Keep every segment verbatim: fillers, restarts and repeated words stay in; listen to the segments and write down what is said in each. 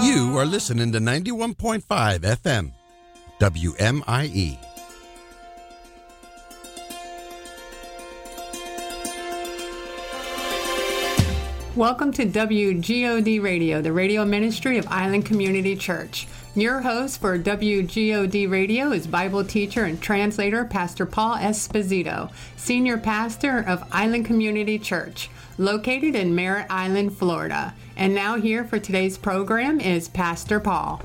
You are listening to ninety-one point five F M, W M I E. Welcome to W G O D Radio, the radio ministry of Island Community Church. Your host for W G O D Radio is Bible teacher and translator Pastor Paul Esposito, senior pastor of Island Community Church, located in Merritt Island, Florida. And now here for today's program is Pastor Paul.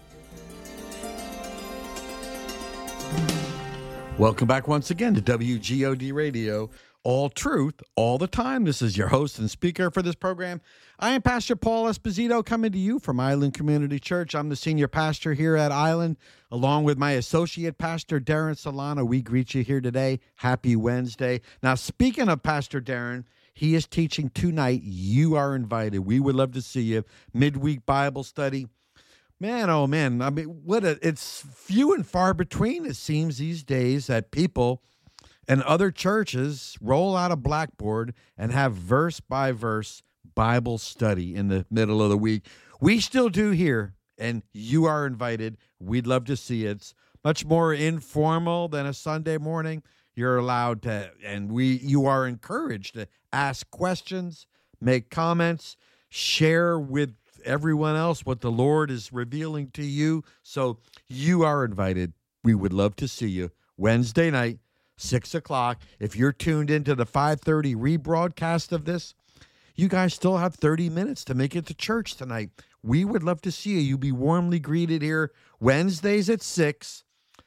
Welcome back once again to W G O D Radio. All truth, all the time. This is your host and speaker for this program. I am Pastor Paul Esposito, coming to you from Island Community Church. I'm the senior pastor here at Island, along with my associate pastor, Darren Solano. We greet you here today. Happy Wednesday. Now, speaking of Pastor Darren, he is teaching tonight. You are invited. We would love to see you. Midweek Bible study. Man, oh man, I mean, what a, it's few and far between, it seems, these days that people and other churches roll out a blackboard and have verse-by-verse Bible study in the middle of the week. We still do here, and you are invited. We'd love to see it. It's much more informal than a Sunday morning. You're allowed to, and we you are encouraged to ask questions, make comments, share with everyone else what the Lord is revealing to you. So you are invited. We would love to see you Wednesday night, six o'clock. If you're tuned into the five thirty rebroadcast of this, you guys still have thirty minutes to make it to church tonight. We would love to see you. You'll be warmly greeted here Wednesdays at six,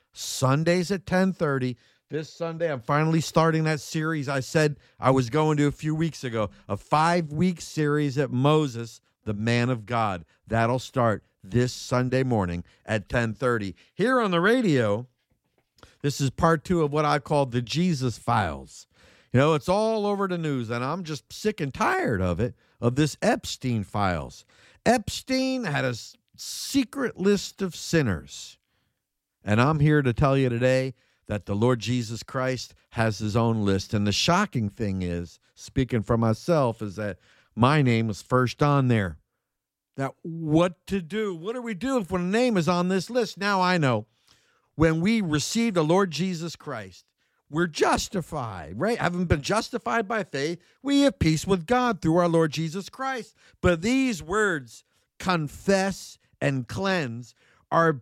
Sundays at ten thirty. This Sunday, I'm finally starting that series I said I was going to a few weeks ago, a five-week series at Moses, the man of God. That'll start this Sunday morning at ten thirty. Here on the radio, this is part two of what I call the Jesus Files. You know, it's all over the news, and I'm just sick and tired of it, of this Epstein Files. Epstein had a secret list of sinners, and I'm here to tell you today that the Lord Jesus Christ has his own list. And the shocking thing is, speaking for myself, is that my name was first on there. Now, what to do? What do we do if when a name is on this list? Now I know. When we receive the Lord Jesus Christ, we're justified, right? Having been justified by faith, we have peace with God through our Lord Jesus Christ. But these words, confess and cleanse, are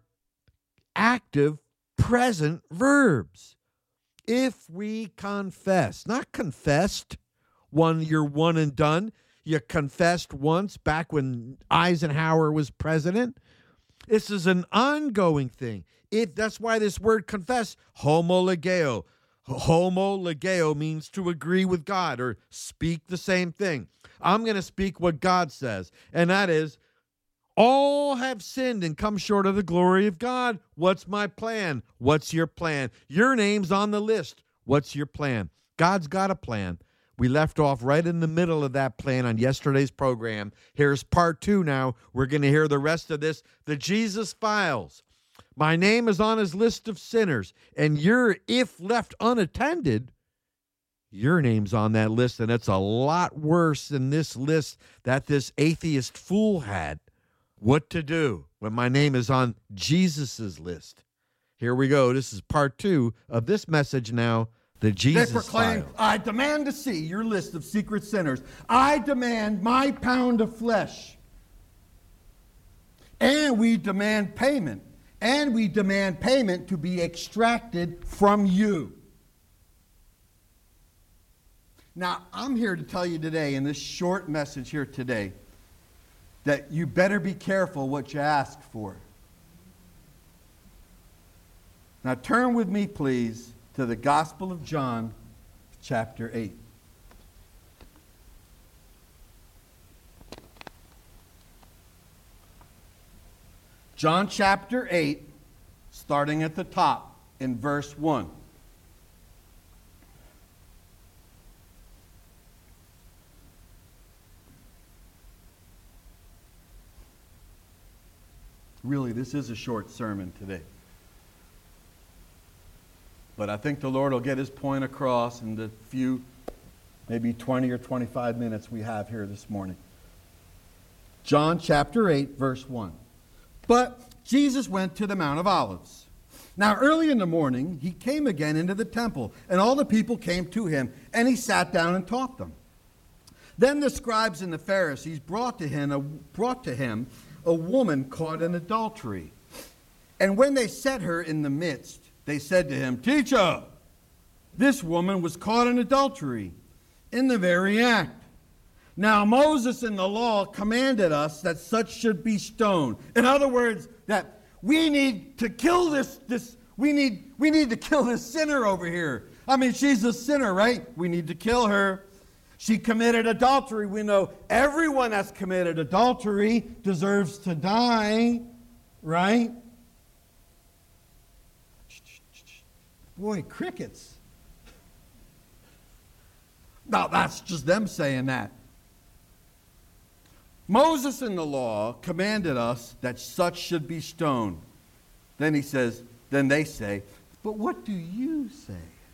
active, present verbs. If we confess, not confessed, one you're one and done. You confessed once back when Eisenhower was president. This is an ongoing thing. If that's why this word confess, homologeo. Homologeo means to agree with God or speak the same thing. I'm going to speak what God says, and that is, all have sinned and come short of the glory of God. What's my plan? What's your plan? Your name's on the list. What's your plan? God's got a plan. We left off right in the middle of that plan on yesterday's program. Here's part two now. We're going to hear the rest of this. The Jesus Files. My name is on his list of sinners, and you're, if left unattended, your name's on that list, and it's a lot worse than this list that this atheist fool had. What to do when my name is on Jesus's list. Here we go. This is part two of this message now. The Jesus They proclaim, Files. I demand to see your list of secret sinners. I demand my pound of flesh. And we demand payment. And we demand payment to be extracted from you. Now, I'm here to tell you today, in this short message here today, that you better be careful what you ask for. Now, turn with me, please, to the Gospel of John, chapter eight. John chapter eight, starting at the top in verse one. Really, this is a short sermon today. But I think the Lord will get his point across in the few, maybe twenty or twenty-five minutes we have here this morning. John chapter eight, verse one. But Jesus went to the Mount of Olives. Now early in the morning, he came again into the temple, and all the people came to him, and he sat down and taught them. Then the scribes and the Pharisees brought to him a, brought to him a woman caught in adultery. And when they set her in the midst, they said to him, "Teacher, this woman was caught in adultery in the very act. Now Moses in the law commanded us that such should be stoned." In other words, that we need to kill this, this we need we need to kill this sinner over here. I mean, she's a sinner, right? We need to kill her. She committed adultery. We know everyone that's committed adultery deserves to die, right? Boy, crickets. Now, that's just them saying that. Moses in the law commanded us that such should be stoned. Then he says, then they say, "But what do you say?"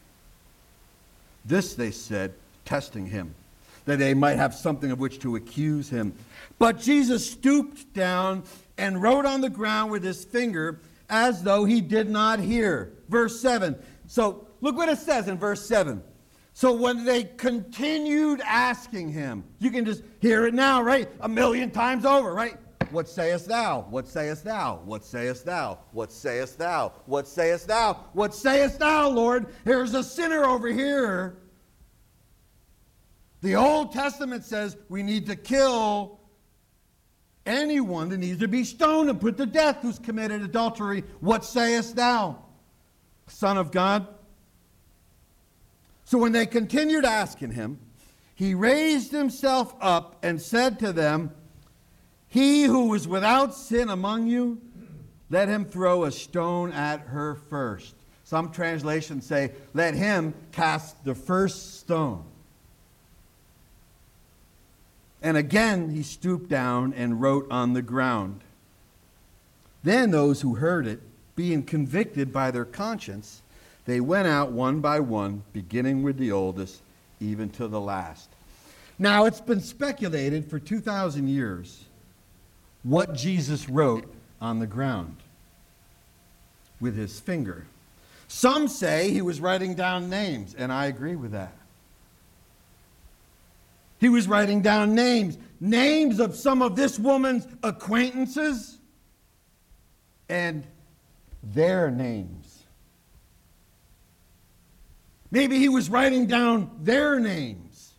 This they said, testing him, that they might have something of which to accuse him. But Jesus stooped down and wrote on the ground with his finger as though he did not hear. Verse seven. So look what it says in verse seven. So when they continued asking him, you can just hear it now, right? A million times over, right? What sayest thou? What sayest thou? What sayest thou? What sayest thou? What sayest thou? What sayest thou, Lord? Here's a sinner over here. The Old Testament says we need to kill anyone that needs to be stoned and put to death who's committed adultery. What sayest thou, Son of God? So when they continued asking him, he raised himself up and said to them, "He who is without sin among you, let him throw a stone at her first." Some translations say, "Let him cast the first stone." And again he stooped down and wrote on the ground. Then those who heard it, being convicted by their conscience, they went out one by one, beginning with the oldest, even to the last. Now, it's been speculated for two thousand years what Jesus wrote on the ground with his finger. Some say he was writing down names, and I agree with that. He was writing down names, names of some of this woman's acquaintances and their names. Maybe he was writing down their names.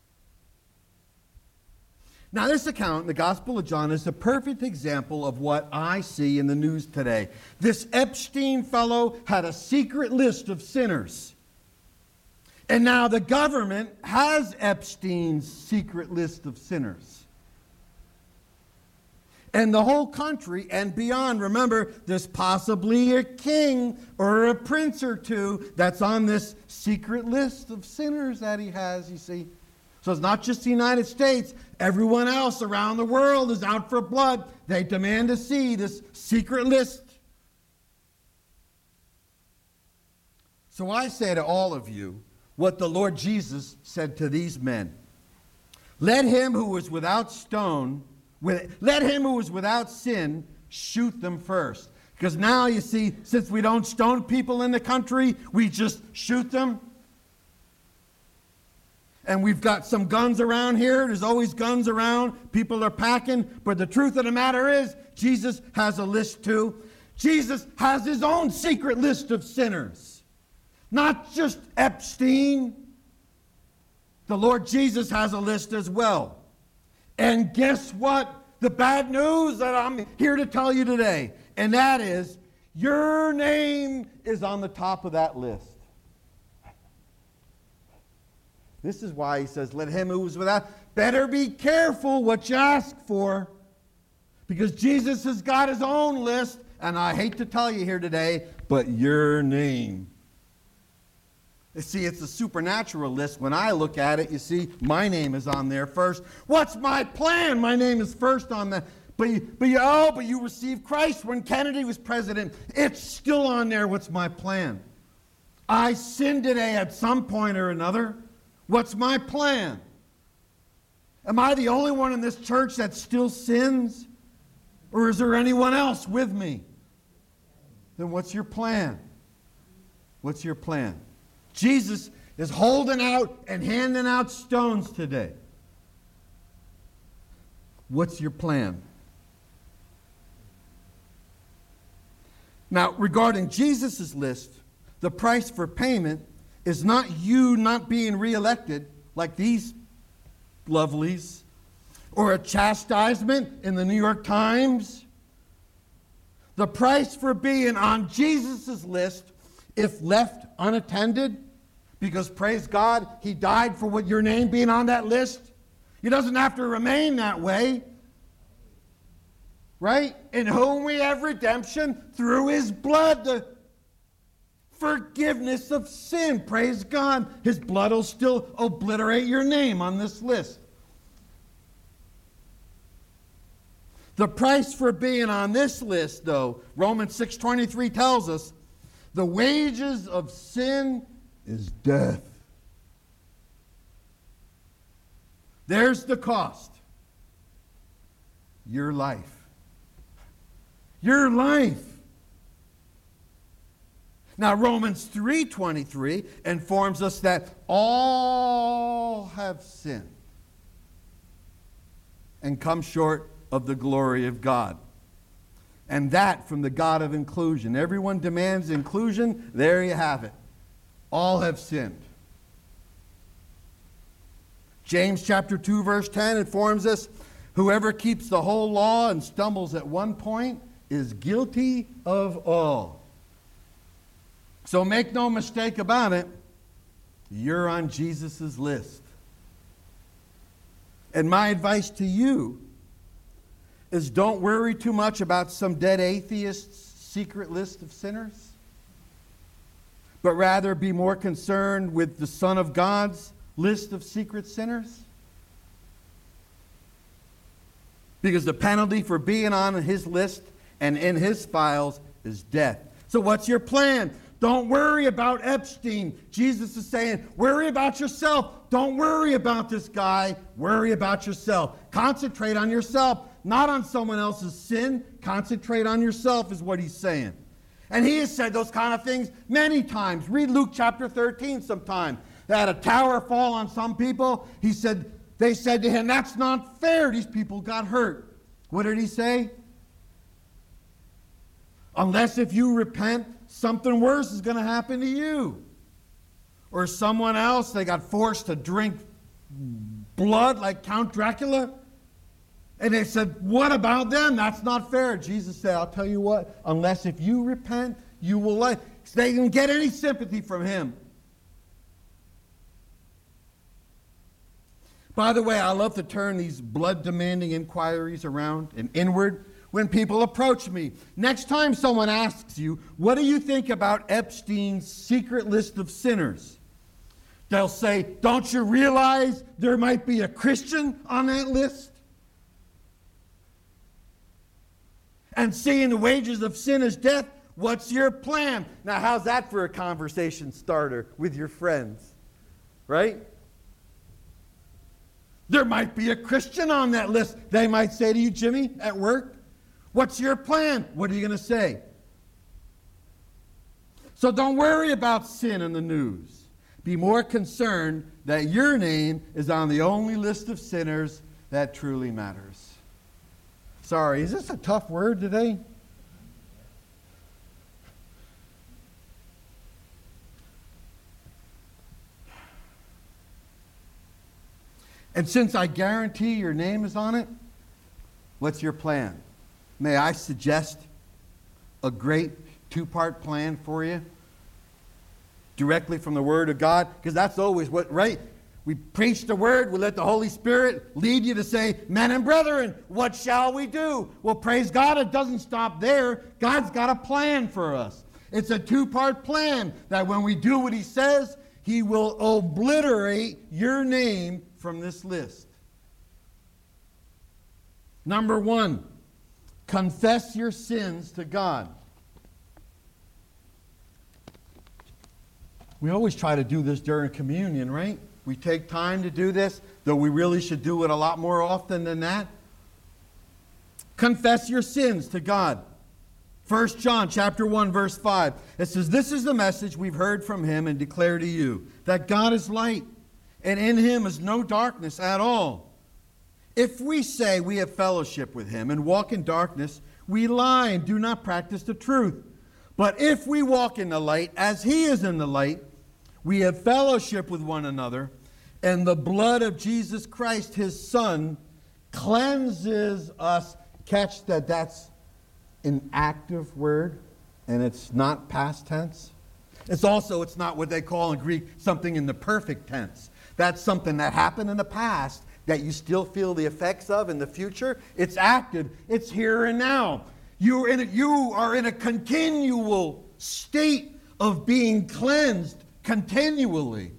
Now, this account in the Gospel of John is a perfect example of what I see in the news today. This Epstein fellow had a secret list of sinners. And now the government has Epstein's secret list of sinners. And the whole country and beyond, remember, there's possibly a king or a prince or two that's on this secret list of sinners that he has, you see. So it's not just the United States. Everyone else around the world is out for blood. They demand to see this secret list. So I say to all of you what the Lord Jesus said to these men. Let him who is without stone, with, let him who is without sin shoot them first. Because now, you see, since we don't stone people in the country, we just shoot them. And we've got some guns around here. There's always guns around. People are packing. But the truth of the matter is, Jesus has a list too. Jesus has his own secret list of sinners. Not just Epstein. The Lord Jesus has a list as well. And guess what? The bad news that I'm here to tell you today, and that is, your name is on the top of that list. This is why he says, let him who is without, better be careful what you ask for. Because Jesus has got his own list, and I hate to tell you here today, but your name. You see, it's a supernatural list. When I look at it, you see, my name is on there first. What's my plan? My name is first on the, but you, but you, oh, but you received Christ when Kennedy was president. It's still on there. What's my plan? I sinned today at some point or another. What's my plan? Am I the only one in this church that still sins? Or is there anyone else with me? Then what's your plan? What's your plan? Jesus is holding out and handing out stones today. What's your plan? Now, regarding Jesus' list, the price for payment is not you not being reelected like these lovelies, or a chastisement in the New York Times. The price for being on Jesus' list, if left unattended, because praise God, he died for what your name being on that list. He doesn't have to remain that way. Right? In whom we have redemption through his blood, the forgiveness of sin. Praise God. His blood will still obliterate your name on this list. The price for being on this list, though, Romans six twenty-three tells us, the wages of sin is death. There's the cost. Your life. Your life. Now, Romans three twenty-three informs us that all have sinned and come short of the glory of God. And that from the God of inclusion. Everyone demands inclusion. There you have it. All have sinned. James chapter two verse ten informs us, whoever keeps the whole law and stumbles at one point is guilty of all. So make no mistake about it, you're on Jesus' list. And my advice to you is don't worry too much about some dead atheist's secret list of sinners, but rather be more concerned with the Son of God's list of secret sinners. Because the penalty for being on his list and in his files is death. So what's your plan? Don't worry about Epstein. Jesus is saying, worry about yourself. Don't worry about this guy. Worry about yourself. Concentrate on yourself, not on someone else's sin. Concentrate on yourself is what he's saying. And he has said those kind of things many times. Read Luke chapter thirteen sometime. They had a tower fall on some people. He said, they said to him, that's not fair. These people got hurt. What did he say? Unless if you repent, something worse is going to happen to you. Or someone else, they got forced to drink blood like Count Dracula. And they said, what about them? That's not fair. Jesus said, I'll tell you what, unless if you repent, you will live. They didn't get any sympathy from him. By the way, I love to turn these blood-demanding inquiries around and inward when people approach me. Next time someone asks you, what do you think about Epstein's secret list of sinners? They'll say, don't you realize there might be a Christian on that list? And seeing the wages of sin is death, what's your plan? Now, how's that for a conversation starter with your friends? Right? There might be a Christian on that list. They might say to you, Jimmy, at work, what's your plan? What are you going to say? So don't worry about sin in the news. Be more concerned that your name is on the only list of sinners that truly matters. Sorry, is this a tough word today? And since I guarantee your name is on it, what's your plan? May I suggest a great two-part plan for you? Directly from the Word of God, because that's always what, right? We preach the Word, we let the Holy Spirit lead you to say, men and brethren, what shall we do? Well, praise God, it doesn't stop there. God's got a plan for us. It's a two-part plan that when we do what He says, He will obliterate your name from this list. Number one, confess your sins to God. We always try to do this during communion, right? We take time to do this, though we really should do it a lot more often than that. Confess your sins to God. First John chapter one, verse five. It says, this is the message we've heard from him and declare to you, that God is light, and in him is no darkness at all. If we say we have fellowship with him and walk in darkness, we lie and do not practice the truth. But if we walk in the light, as he is in the light, we have fellowship with one another, and the blood of Jesus Christ, his Son, cleanses us. Catch that that's an active word, and it's not past tense. It's also, it's not what they call in Greek something in the perfect tense. That's something that happened in the past that you still feel the effects of in the future. It's active. It's here and now. You're in a, you are in a continual state of being cleansed continually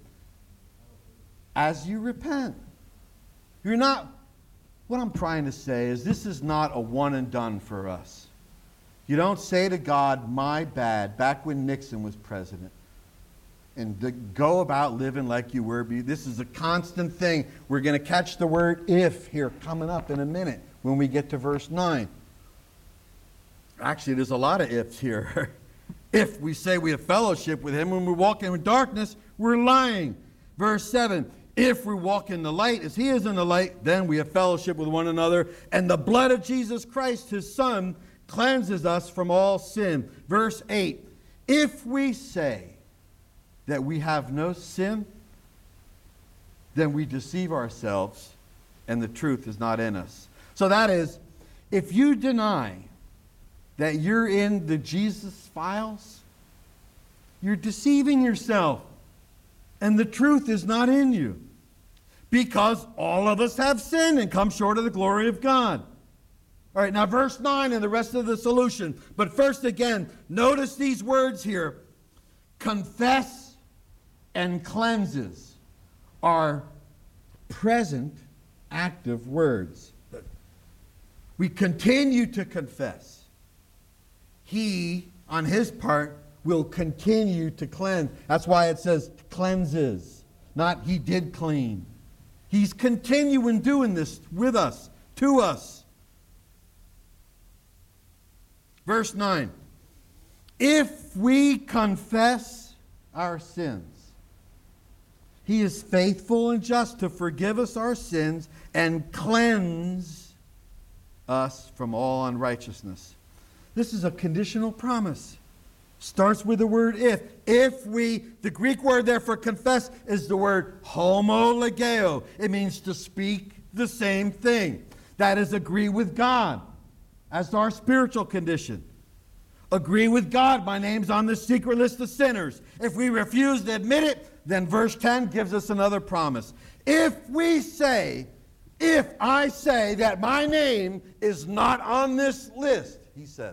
as you repent. You're not, what I'm trying to say is this is not a one and done for us. You don't say to God, my bad, back when Nixon was president, and to go about living like you were. This is a constant thing. We're going to catch the word if here coming up in a minute when we get to verse nine. Actually, there's a lot of ifs here. If we say we have fellowship with him, when we walk in darkness, we're lying. Verse seven, if we walk in the light as he is in the light, then we have fellowship with one another, and the blood of Jesus Christ, his Son, cleanses us from all sin. Verse eight, if we say that we have no sin, then we deceive ourselves, and the truth is not in us. So that is, if you deny that you're in the Jesus files, you're deceiving yourself, and the truth is not in you, because all of us have sinned and come short of the glory of God. All right, now verse nine and the rest of the solution. But first again, notice these words here. Confess and cleanses are present active words. We continue to confess. He, on his part, will continue to cleanse. That's why it says cleanses, not he did clean. He's continuing doing this with us, to us. Verse nine. If we confess our sins, he is faithful and just to forgive us our sins and cleanse us from all unrighteousness. This is a conditional promise. Starts with the word if. If we, the Greek word there for confess is the word homologeo. It means to speak the same thing. That is, agree with God as our spiritual condition. Agree with God. My name's on the secret list of sinners. If we refuse to admit it, then verse ten gives us another promise. If we say, if I say that my name is not on this list, he says,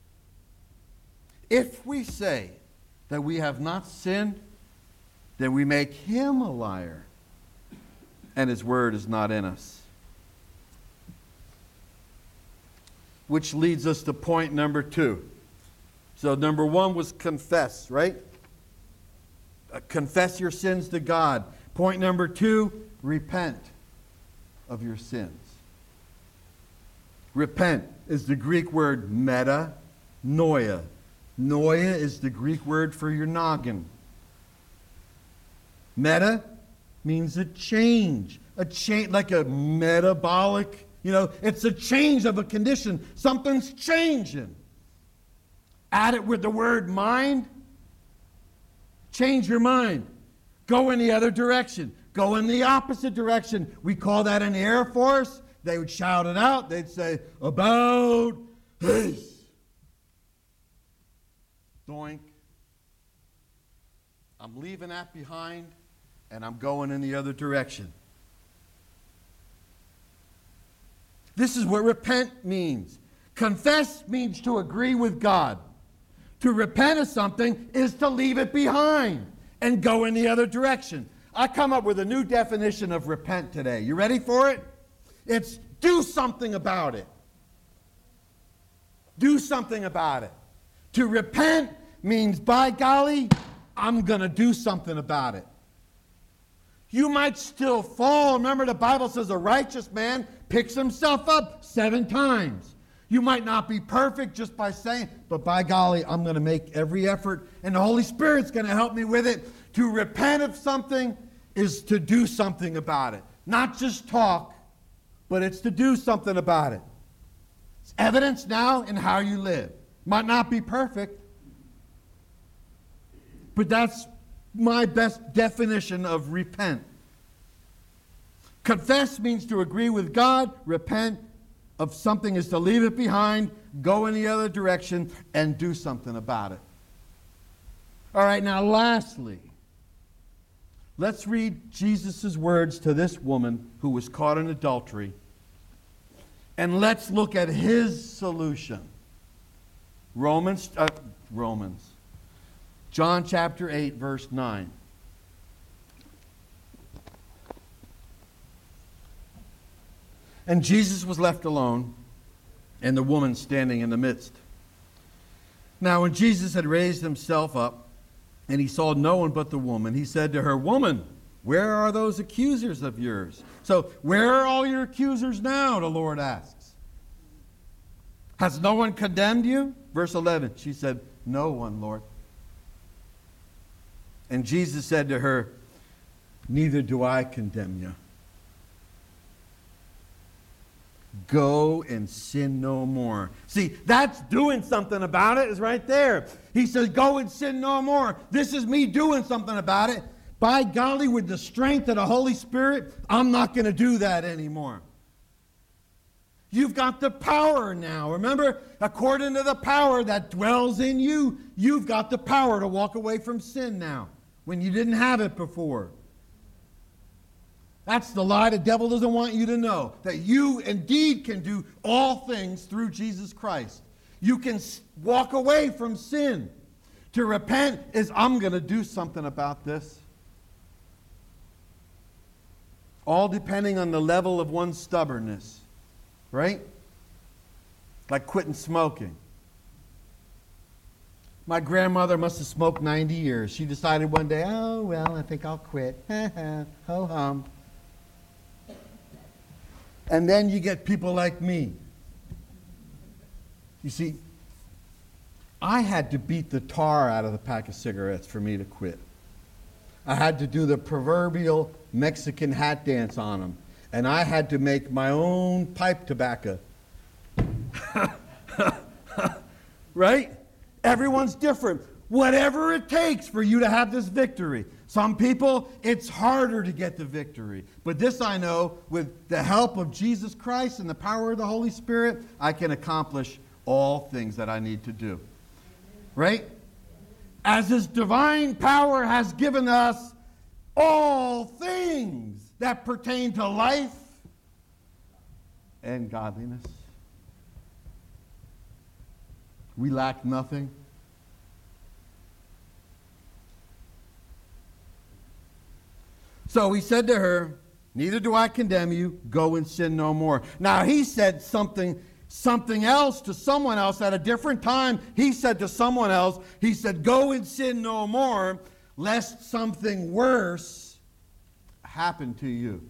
if we say that we have not sinned, then we make him a liar, and his word is not in us. Which leads us to point number two. So number one was confess, right? Uh, confess your sins to God. Point number two, repent of your sins. Repent is the Greek word metanoia. Noia is the Greek word for your noggin. Meta means a change. A change, like a metabolic, you know, it's a change of a condition. Something's changing. Add it with the word mind. Change your mind. Go in the other direction. Go in the opposite direction. We call that in the Air Force. They would shout it out. They'd say, about face. Doink. I'm leaving that behind, and I'm going in the other direction. This is what repent means. Confess means to agree with God. To repent of something is to leave it behind and go in the other direction. I come up with a new definition of repent today. You ready for it? It's do something about it. Do something about it. To repent means, by golly, I'm going to do something about it. You might still fall. Remember, the Bible says a righteous man picks himself up seven times. You might not be perfect just by saying, but by golly, I'm going to make every effort, and the Holy Spirit's going to help me with it. To repent of something is to do something about it. Not just talk, but it's to do something about it. It's evidence now in how you live. Might not be perfect, but that's my best definition of repent. Confess means to agree with God. Repent of something is to leave it behind, go in the other direction, and do something about it. All right, now lastly, let's read Jesus' words to this woman who was caught in adultery, and let's look at his solution. Romans, uh, Romans, John chapter eight, verse nine. And Jesus was left alone, and the woman standing in the midst. Now when Jesus had raised himself up, and he saw no one but the woman, he said to her, "Woman, where are those accusers of yours?" So, where are all your accusers now, the Lord asks. Has no one condemned you? Verse eleven, she said, "No one, Lord." And Jesus said to her, "Neither do I condemn you. Go and sin no more." See, that's doing something about it, is right there. He says, go and sin no more. This is me doing something about it. By golly, with the strength of the Holy Spirit, I'm not going to do that anymore. You've got the power now. Remember, according to the power that dwells in you, you've got the power to walk away from sin now, when you didn't have it before. That's the lie the devil doesn't want you to know, that you indeed can do all things through Jesus Christ. You can walk away from sin. To repent is, I'm going to do something about this. All depending on the level of one's stubbornness, right? Like quitting smoking. My grandmother must have smoked ninety years. She decided one day, oh, well, I think I'll quit. Ho hum. And then you get people like me. You see, I had to beat the tar out of the pack of cigarettes for me to quit. I had to do the proverbial Mexican hat dance on them. And I had to make my own pipe tobacco. Right? Everyone's different. Whatever it takes for you to have this victory. Some people, it's harder to get the victory. But this I know, with the help of Jesus Christ and the power of the Holy Spirit, I can accomplish all things that I need to do. Right? As His divine power has given us all things that pertain to life and godliness. We lack nothing. So he said to her, neither do I condemn you, go and sin no more. Now he said something, something else to someone else at a different time. He said to someone else, he said, go and sin no more, lest something worse happen to you.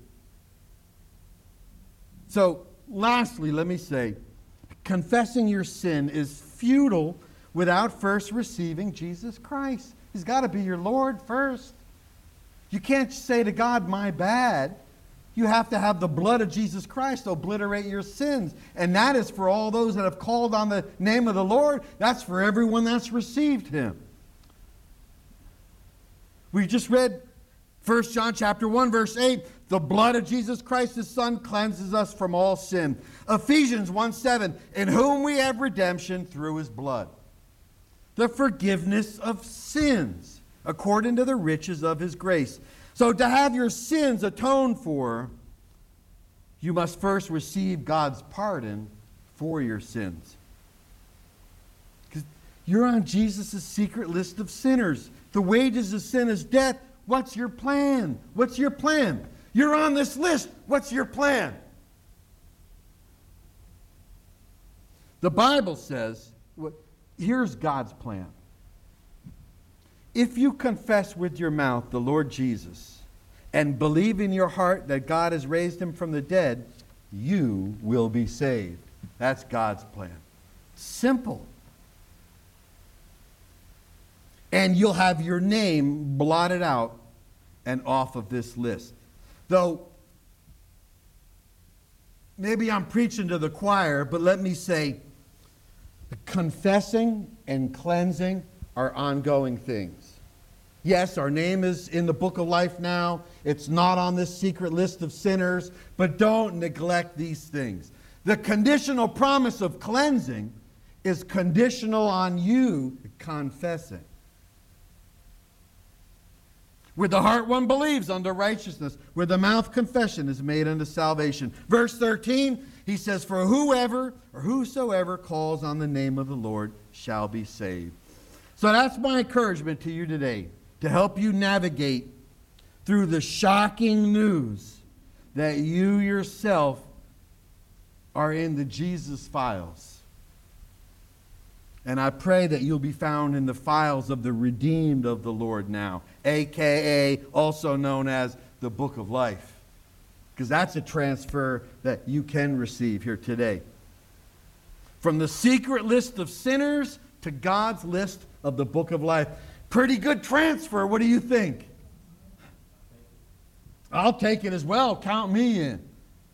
So lastly, let me say, confessing your sin is futile without first receiving Jesus Christ. He's got to be your Lord first. You can't say to God, my bad. You have to have the blood of Jesus Christ to obliterate your sins. And that is for all those that have called on the name of the Lord. That's for everyone that's received Him. We just read First John chapter one, verse eight. The blood of Jesus Christ, His Son, cleanses us from all sin. Ephesians one seven. In whom we have redemption through His blood. The forgiveness of sins, according to the riches of His grace. So to have your sins atoned for, you must first receive God's pardon for your sins. Because you're on Jesus' secret list of sinners. The wages of sin is death. What's your plan? What's your plan? You're on this list. What's your plan? The Bible says, here's God's plan. If you confess with your mouth the Lord Jesus and believe in your heart that God has raised Him from the dead, you will be saved. That's God's plan. Simple. And you'll have your name blotted out and off of this list. Though, maybe I'm preaching to the choir, but let me say, confessing and cleansing are ongoing things. Yes, our name is in the book of life now. It's not on this secret list of sinners, but don't neglect these things. The conditional promise of cleansing is conditional on you confessing. With the heart one believes unto righteousness. With the mouth confession is made unto salvation. Verse thirteen, he says, for whoever or whosoever calls on the name of the Lord shall be saved. So that's my encouragement to you today, to help you navigate through the shocking news that you yourself are in the Jesus files. And I pray that you'll be found in the files of the redeemed of the Lord now, a k a also known as the book of life. Because that's a transfer that you can receive here today. From the secret list of sinners to God's list of the book of life. Pretty good transfer, what do you think? I'll take it as well, count me in.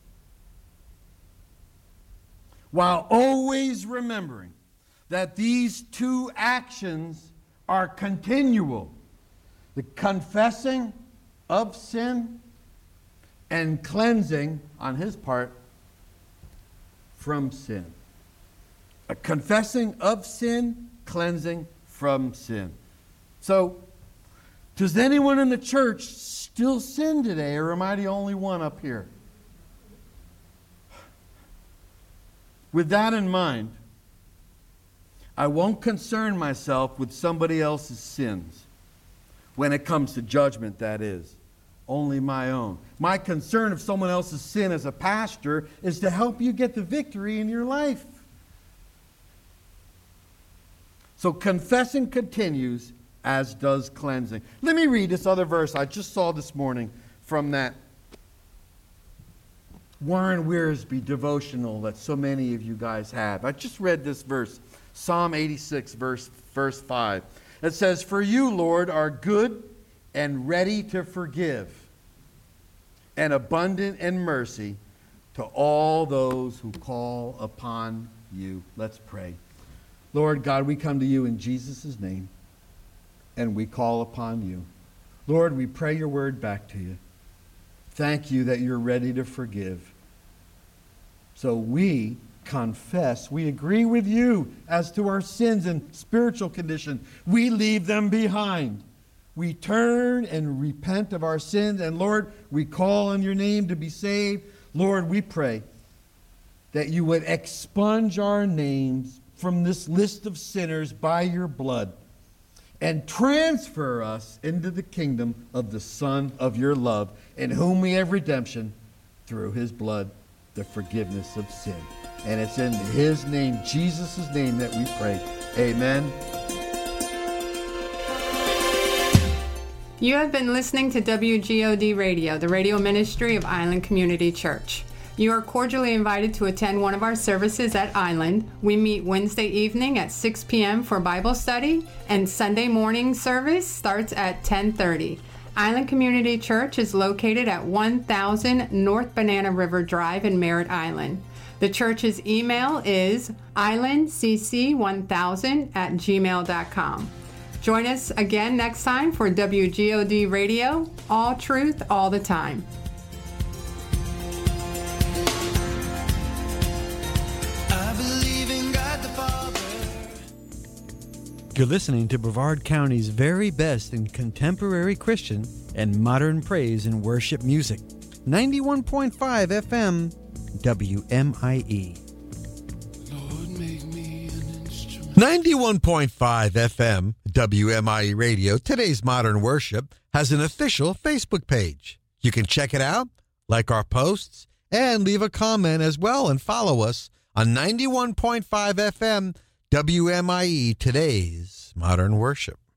While always remembering that these two actions are continual. The confessing of sin and cleansing on his part from sin. A confessing of sin, cleansing from sin. So, does anyone in the church still sin today, or am I the only one up here? With that in mind, I won't concern myself with somebody else's sins. When it comes to judgment, that is. Only my own. My concern of someone else's sin as a pastor is to help you get the victory in your life. So confessing continues, as does cleansing. Let me read this other verse I just saw this morning from that Warren Wiersbe devotional that so many of you guys have. I just read this verse. Psalm eighty-six, verse, verse five. It says, for you, Lord, are good and ready to forgive, and abundant in mercy to all those who call upon you. Let's pray. Lord God, we come to you in Jesus' name, and we call upon you. Lord, we pray your word back to you. Thank you that you're ready to forgive. So we confess, we agree with you as to our sins and spiritual condition. We leave them behind. We turn and repent of our sins, and Lord, we call on your name to be saved. Lord, we pray that you would expunge our names from this list of sinners by your blood and transfer us into the kingdom of the Son of your love, in whom we have redemption through his blood, the forgiveness of sin. And it's in his name, Jesus' name, that we pray. Amen. You have been listening to W G O D Radio, the radio ministry of Island Community Church. You are cordially invited to attend one of our services at Island. We meet Wednesday evening at six p.m. for Bible study, and Sunday morning service starts at ten thirty. Island Community Church is located at one thousand North Banana River Drive in Merritt Island. The church's email is island c c one thousand at gmail dot com. Join us again next time for W G O D Radio, all truth, all the time. I believe in God the Father. You're listening to Brevard County's very best in contemporary Christian and modern praise and worship music. ninety-one point five F M, W M I E. Lord, make me an instrument. ninety-one point five F M, W M I E Radio, Today's Modern Worship, has an official Facebook page. You can check it out, like our posts, and leave a comment as well, and follow us on ninety-one point five F M, W M I E, Today's Modern Worship.